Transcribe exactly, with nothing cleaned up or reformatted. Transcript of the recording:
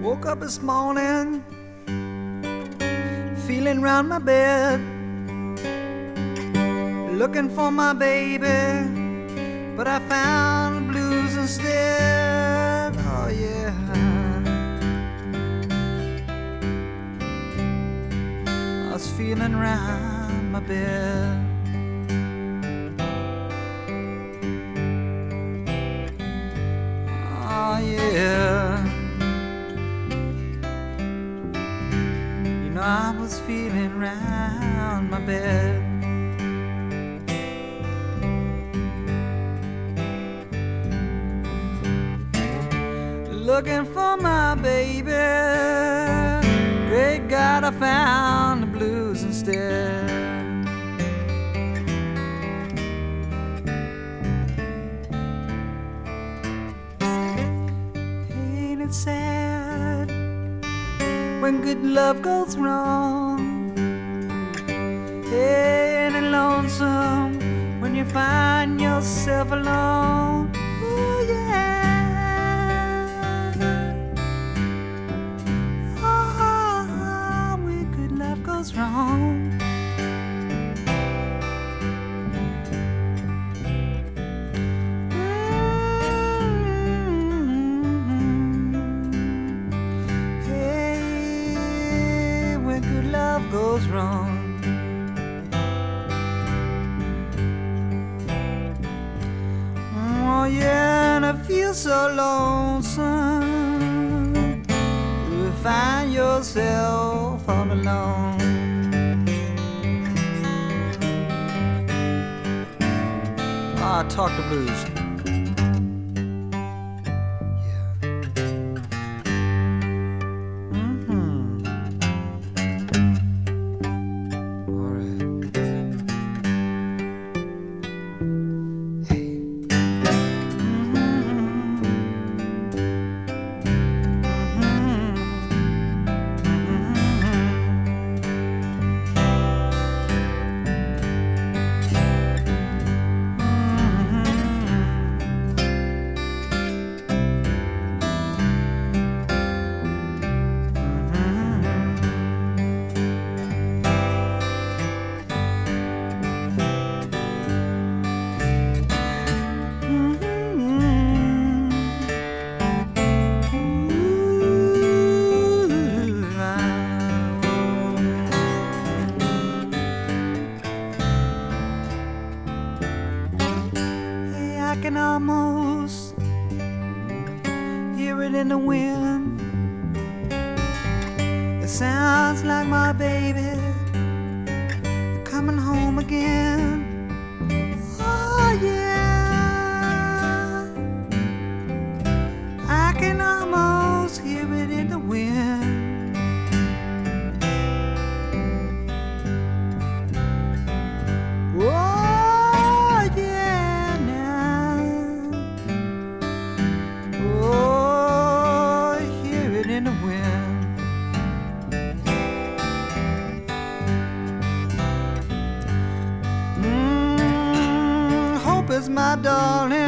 Woke up this morning, feeling round my bed, looking for my baby, but I found the blues instead. Oh yeah, I was feeling round my bed. Oh yeah, you know I was feeling round my bed. Looking for my baby, great God, I found the blues instead. Ain't it sad when good love goes wrong? Ain't it lonesome when you find yourself alone? Ooh, yeah. Wrong. Mm-hmm. Hey, when good love goes wrong. Oh yeah, and I feel so lonesome. You find yourself all alone. I talk the blues. Yeah. Mm-hmm. All right. Hey. I can almost hear it in the wind. It sounds like my baby coming home again. Oh yeah, I can almost hear it in the wind. Whoa. Is my darling